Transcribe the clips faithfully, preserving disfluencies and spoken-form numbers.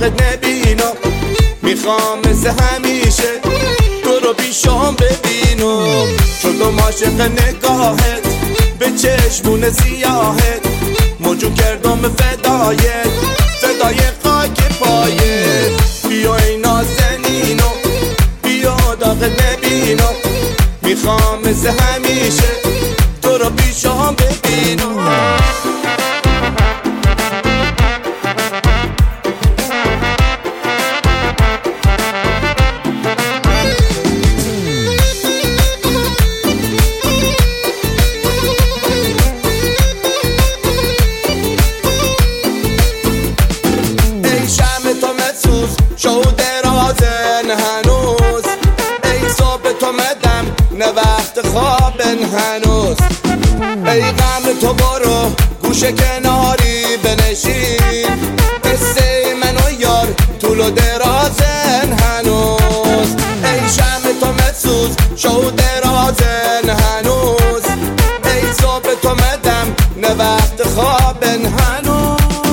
داغت نبینم، میخوام مثل همیشه تو رو پیشم ببینم، چون تو عاشق نگاهت به چشمون سیاهت، موجو کردم فدایت، فدای خاک پایت. بیا ای نازنینم، بیا داغت نبینم، میخوام مثل همیشه تو رو پیشم ببینم. شو درازن هنوز، ای صبح تو مدم نه وقت خوابن هنوز، ای غم تو برو گوشه کناری بنشین، قصه من و یار طول و درازن هنوز، ای شم تو مسوز شو درازن هنوز، ای صبح تو مدم نه وقت خوابن هنوز.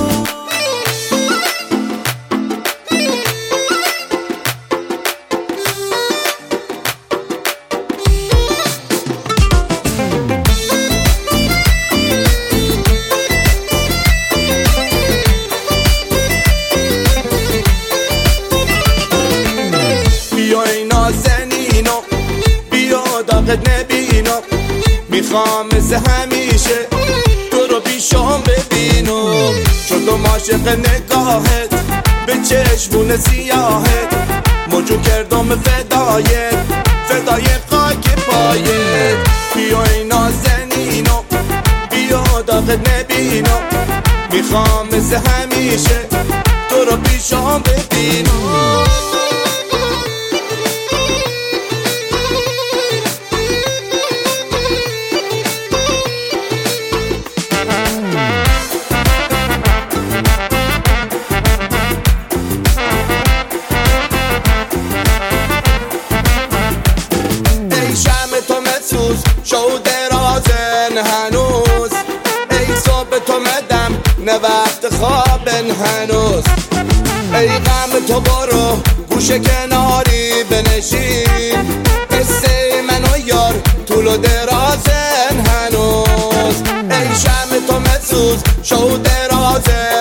داغت نبینم، میخوام مثل همیشه تو رو پیشم ببینم، چون تو عاشق نگاهت به چشمون سیاهت، موجو کردم فدایت، فدای خاک پایت. بیا ای نازنینم، بیا داغت نبینم، میخوام مثل همیشه تو رو پیشم ببینم. شو درازن هنوز، ای صبح تو مدم نه وقت خوابن هنوز، ای غم تو برو گوشه کناری بنشین، قصه من و یار طول و درازن هنوز، ای شم تو مسوز شو درازن